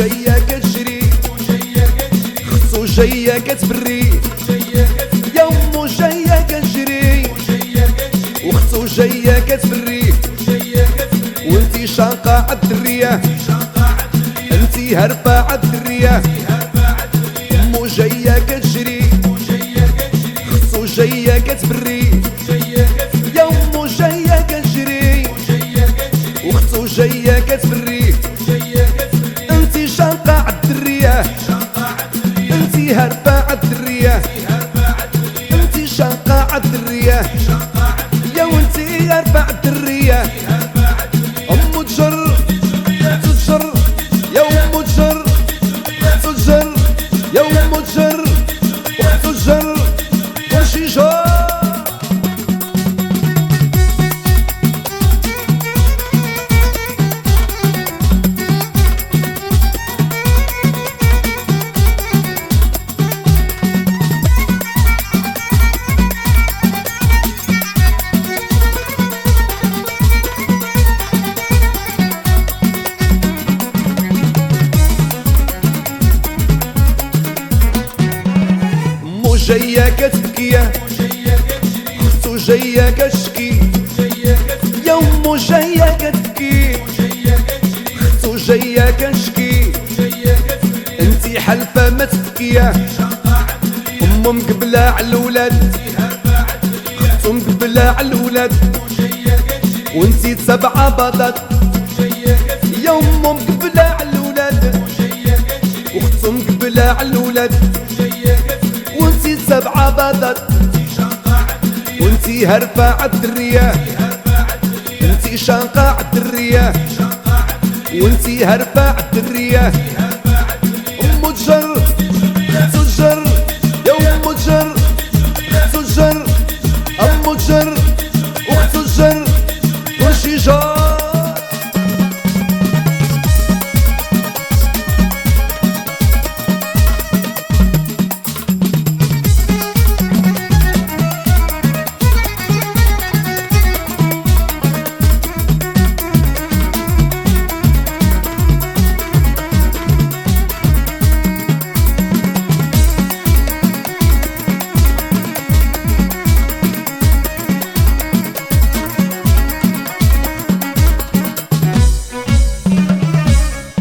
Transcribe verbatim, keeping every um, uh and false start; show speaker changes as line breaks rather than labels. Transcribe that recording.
جاية كتجري خصو جاية كتبري يا أمو جاية كتجري وخصو جاية كتبري وانتي شاقة عالدرية انتي هربة عالدرية أمو جاية كتجري خصو جاية كتبري يا أمو جاية كتجري وخصو جاية كتبري انتي شاقة عالدرية انتي هربة عالدرية انتي شاقة عالدرية يا وانتي هربة عالدرية أمو تجر تجر يا أمو تجر تجر يا أمو تجر تجر كلشي جر. جاية كتبكي خصو جاية كتشكي يا أمو جاية كتبكي خصو جاية كتشكي انتي حلفة ما تبكي أمو مقبلة عالولاد خصو مقبلة عالولاد وانتي سبعة بطاط يا أمو مقبلة عالولاد وخصو مقبلة عالولاد وانتي سبعة بطاط وانتي هربة عالدرية انتي شاقة عالدرية وانتي هربة عالدرية